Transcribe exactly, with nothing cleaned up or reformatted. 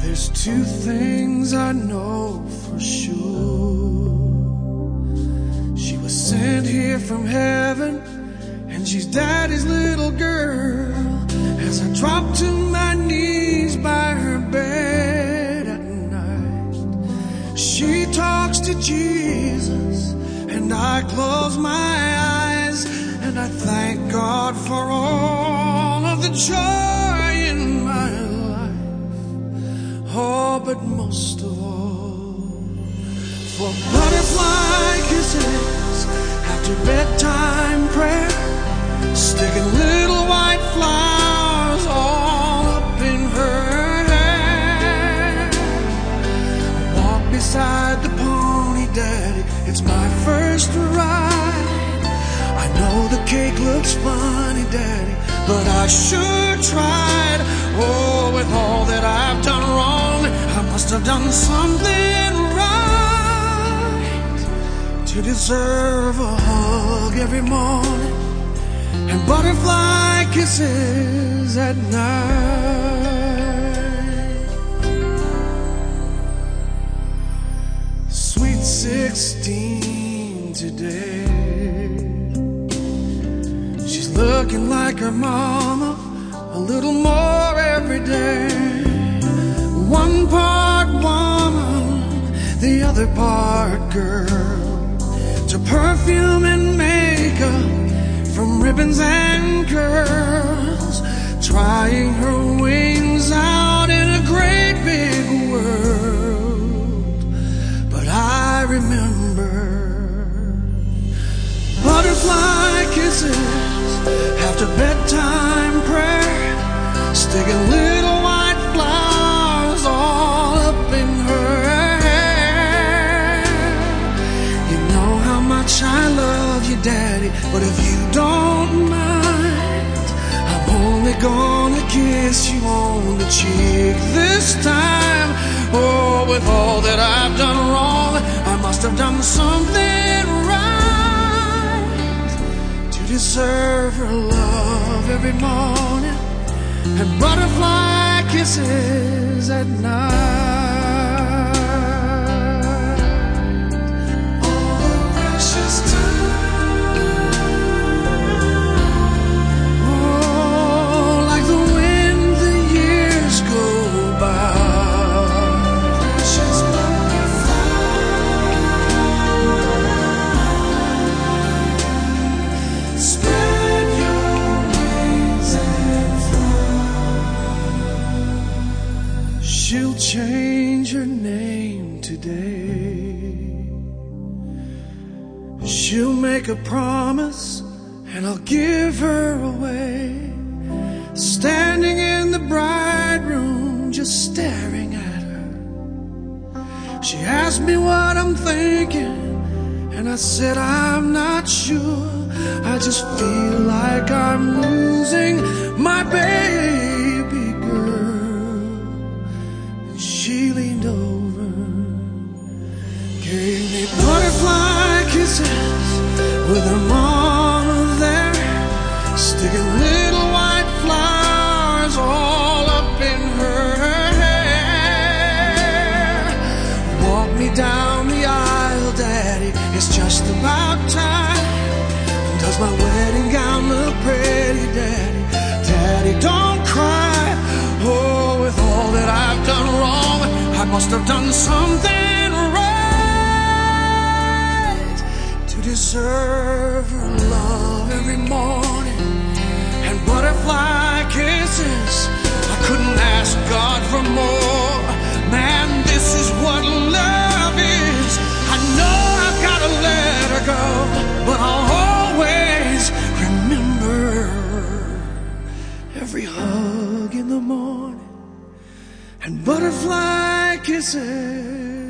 There's two things I know for sure. She was sent here from heaven, and she's Daddy's little girl. As I drop to my knees by her bed at night, she talks to Jesus, and I close my eyes, and I thank God for all of the joy in my life. Oh, but most of all, for butterfly kisses after bedtime prayer, sticking little white flowers all up in her hair. Walk beside the pony, Daddy, it's my first ride. I know the cake looks funny, Daddy, but I sure tried. Oh, with all that I've done wrong, I must have done something right to deserve a hug every morning and butterfly kisses at night. Sweet sixteen today, she's looking like her mama a little more every day. One part woman, the other part girl, to perfume and makeup, from ribbons and curls, trying her wings out in a great big world. But I remember butterfly kisses after bedtime prayer, sticking little white flowers all up in her hair. You know how much I love you, Daddy, but if you don't mind, I'm only gonna kiss you on the cheek this time. Oh, with all that I've done wrong, I must have done something right to deserve her love every morning and butterfly kisses at night. All the precious time, oh, like the wind the years go by. Precious butterfly, spread your wings and fly. She'll change her name today. She'll make a promise and I'll give her away. Standing in the bride room, just staring at her, she asked me what I'm thinking, and I said I'm not sure. I just feel like I'm losing my baby girl. And she leaned over, gave me butterfly kisses with her mama there, sticking little white flowers all up in her hair. Walk me down the aisle, Daddy, it's just about time. Does my wedding gown look pretty, Daddy? Daddy, don't cry. Oh, with all that I've done wrong, I must have done something right to deserve her love every morning and butterfly kisses. I couldn't ask God for more. Man, this is what love is. I know I've got to let her go, but I'll always remember every hug in the morning and butterfly kisses